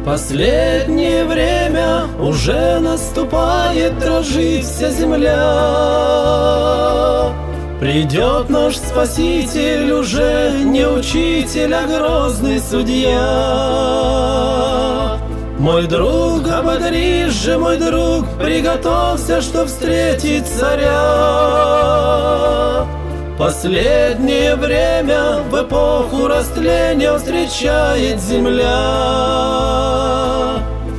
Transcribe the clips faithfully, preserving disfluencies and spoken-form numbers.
Последнее время уже наступает, дрожит вся земля. Придет наш Спаситель, уже не учитель, а грозный судья. Мой друг, ободрись же, мой друг, приготовься, чтоб встретить царя. Последнее время в эпоху растления встречает земля.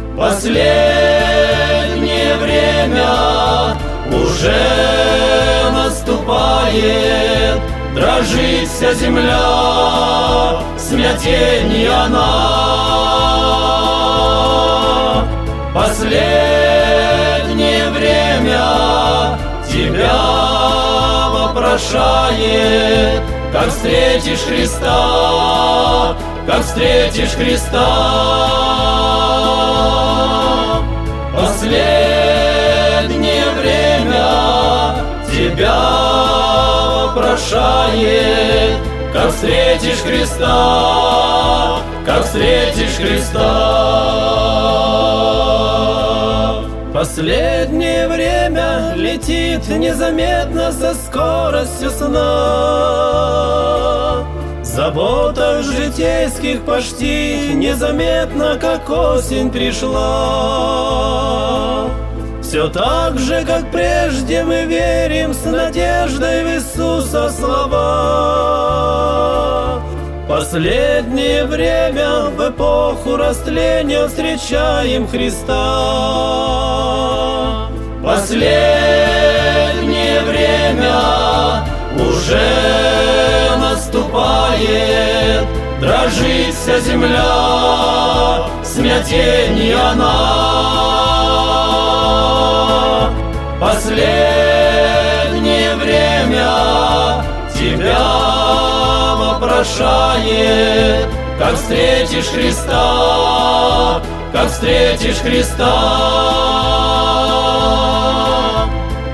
Последнее время уже наступает, дрожит вся земля, в смятении она. Последнее время тебя вопрошает, как встретишь Христа, как встретишь Христа. Последнее время тебя вопрошает, как встретишь Христа, как встретишь Христа. Последнее время летит незаметно со скоростью сна. В заботах житейских почти незаметно, как осень пришла. Все так же, как прежде, мы верим с надеждой в Иисуса слова. Последнее время в эпоху растления встречаем Христа. Последнее время уже наступает, дрожит вся земля, в смятении она. Последнее время тебя вопрошает, как встретишь Христа, как встретишь Христа.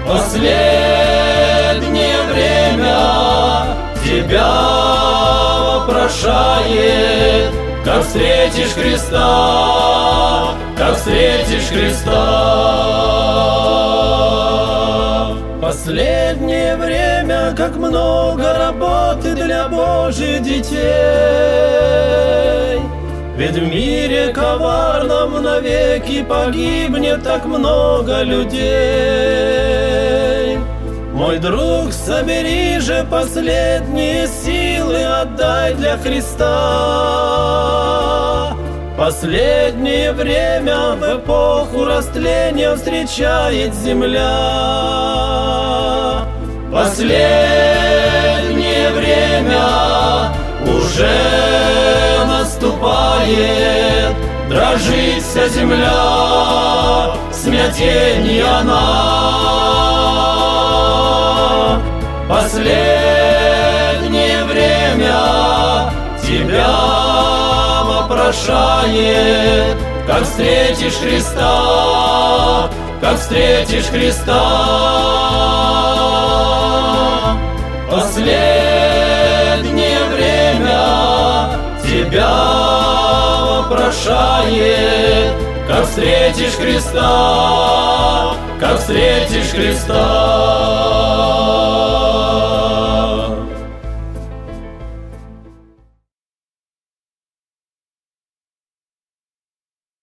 Последнее время тебя вопрошает, как встретишь Христа, как встретишь Христа. Последнее время, как много работы для Божьих детей. Ведь в мире коварном навеки погибнет так много людей. Мой друг, собери же последние силы, отдай для Христа. Последнее время в эпоху растления встречает земля. Последнее время уже наступает, дрожит вся земля, в смятении она. Последнее время тебя вопрошает, как встретишь Христа, как встретишь Христа. Последнее время тебя вопрошает, как встретишь Христа, как встретишь Христа.